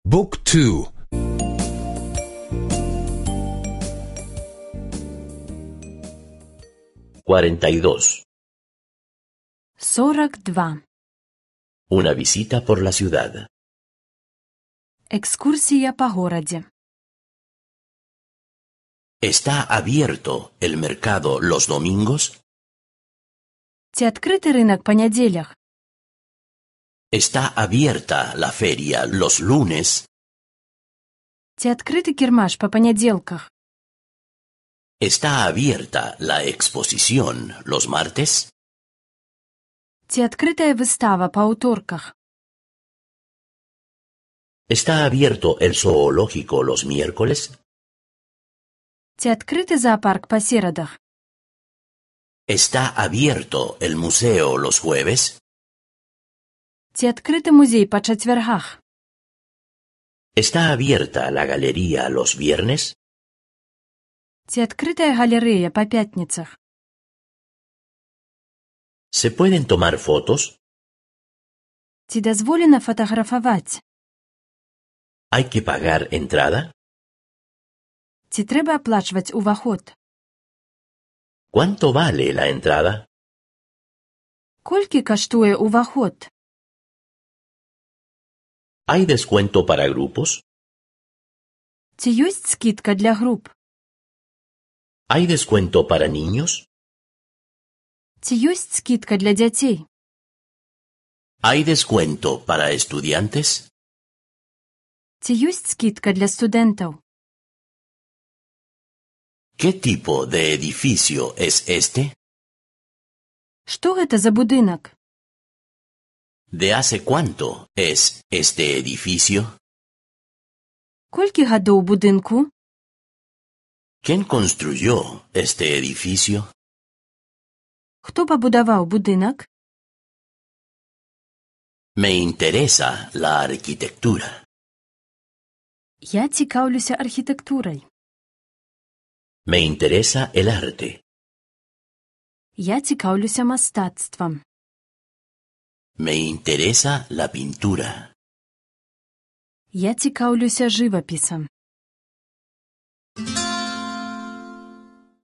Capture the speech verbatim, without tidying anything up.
บุ๊กทู cuarenta y dos. сорок два. Una visita por la ciudad. Экскурсия по городе. ¿Está abierto el mercado los domingos? Ці адкрыты рынак па нядзелях? ¿Está abierta la feria los lunes? Ці адкрыты кірмаш па панядзелках? ¿Está abierta la exposición los martes? Ці адкрытая выстава па аўторках? ¿Está abierto el zoológico los miércoles? Ці адкрыты заапарк па серадах? ¿Está abierto el museo los jueves? Ці адкрыты музей па чацвяргах? ¿Está abierta la galería los viernes? Ці адкрытая галерэя па пятніцах? ¿Se pueden tomar fotos? Ці дазволена фатаграфаваць? ¿Hay que pagar entrada? Ці трэба аплачваць уваход? ¿Cuánto vale la entrada? Колькі каштуе уваход? ¿Hay descuento para grupos? Ці ёсць скідка для груп? ¿Hay descuento para niños? Ці ёсць скідка для дзяцей? ¿Hay descuento para estudiantes? Ці ёсць скідка для студэнтаў? ¿Qué tipo de edificio es este? Што гэта за будынак? ¿De hace cuánto es este edificio? Колькі гадоў будынку? ¿Quién construyó este edificio? Хто пабудаваў будынак? Me interesa la arquitectura. Я цікаўлюся архітэктурай. Me interesa el arte. Я цікаўлюся мастацтвам. Me interesa la pintura. Я цікаўлюся жывапісам.